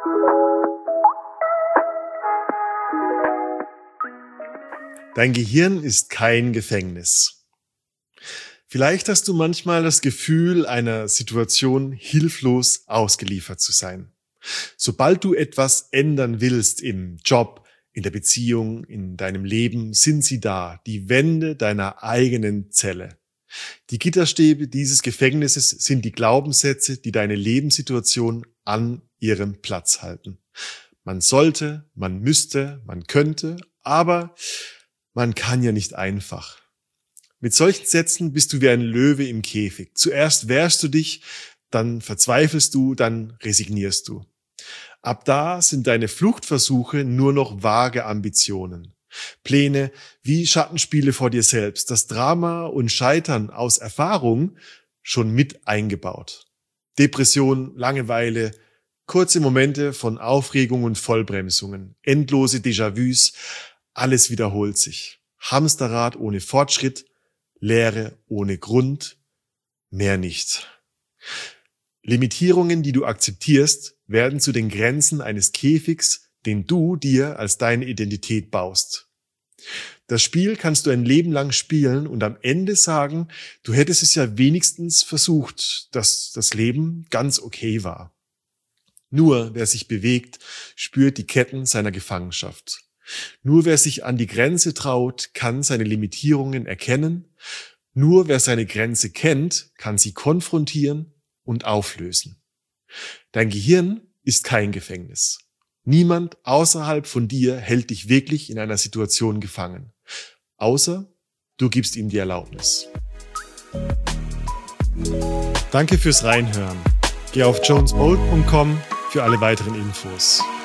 Dein Gehirn ist kein Gefängnis. Vielleicht hast du manchmal das Gefühl, einer Situation hilflos ausgeliefert zu sein. Sobald du etwas ändern willst im Job, in der Beziehung, in deinem Leben, sind sie da, die Wände deiner eigenen Zelle. Die Gitterstäbe dieses Gefängnisses sind die Glaubenssätze, die deine Lebenssituation an ihrem Platz halten. Man sollte, man müsste, man könnte, aber man kann ja nicht einfach. Mit solchen Sätzen bist du wie ein Löwe im Käfig. Zuerst wehrst du dich, dann verzweifelst du, dann resignierst du. Ab da sind deine Fluchtversuche nur noch vage Ambitionen. Pläne wie Schattenspiele vor dir selbst, das Drama und Scheitern aus Erfahrung schon mit eingebaut. Depression, Langeweile, kurze Momente von Aufregung und Vollbremsungen, endlose Déjà-vus, alles wiederholt sich. Hamsterrad ohne Fortschritt, Leere ohne Grund, mehr nicht. Limitierungen, die du akzeptierst, werden zu den Grenzen eines Käfigs, den du dir als deine Identität baust. Das Spiel kannst du ein Leben lang spielen und am Ende sagen, du hättest es ja wenigstens versucht, dass das Leben ganz okay war. Nur wer sich bewegt, spürt die Ketten seiner Gefangenschaft. Nur wer sich an die Grenze traut, kann seine Limitierungen erkennen. Nur wer seine Grenze kennt, kann sie konfrontieren und auflösen. Dein Gehirn ist kein Gefängnis. Niemand außerhalb von dir hält dich wirklich in einer Situation gefangen. Außer du gibst ihm die Erlaubnis. Danke fürs Reinhören. Geh auf jonesbold.com für alle weiteren Infos.